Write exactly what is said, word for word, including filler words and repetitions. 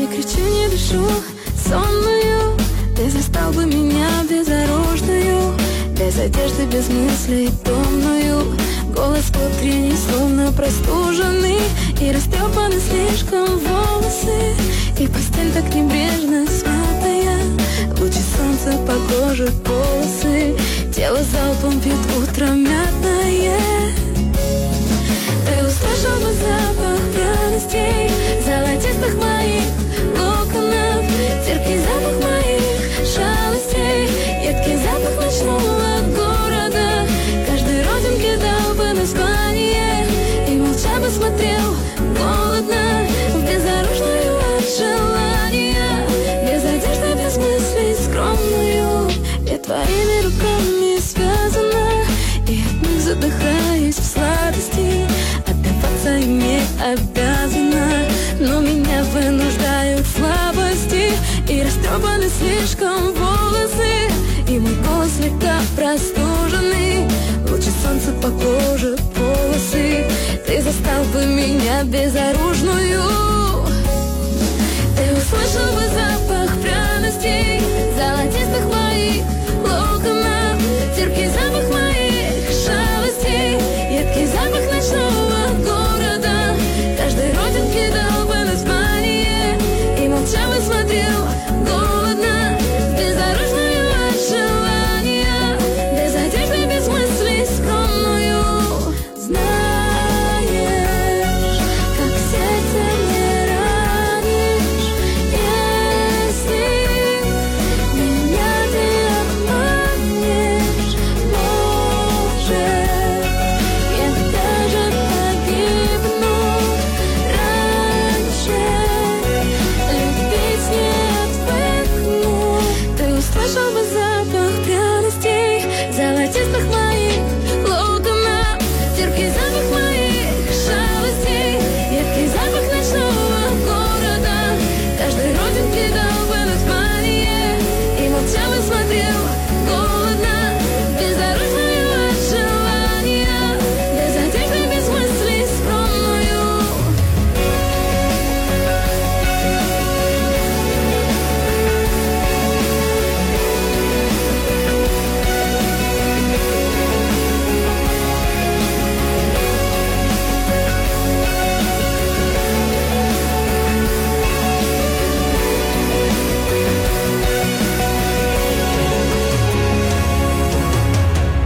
кричу, не дышу, сонную. Ты застал бы меня безоружную, без одежды, без мыслей, томную. Голос утренний, словно простуженный, и растрепаны слишком волосы, и постель так небрежно смятая, лучи солнца по коже, полосы. Тело залпом пьет утром мятное. Ты услышал бы запах пряностей, золотистых моих локонов, терпкий запах моих шалостей, едкий запах ночного города. Каждой родинке дал бы название и молча бы смотрел голодно, безоружную от желания, без одежды, без мыслей, скромную. Я твоими руками связана, и от них задыхаюсь в сладости. Отдаваться им не обязана, но меня вынуждают слабости, и растрепаны слишком волосы, и мой голос слегка простуженный, лучи солнца по коже, полосы. Ты застал бы меня безоружную.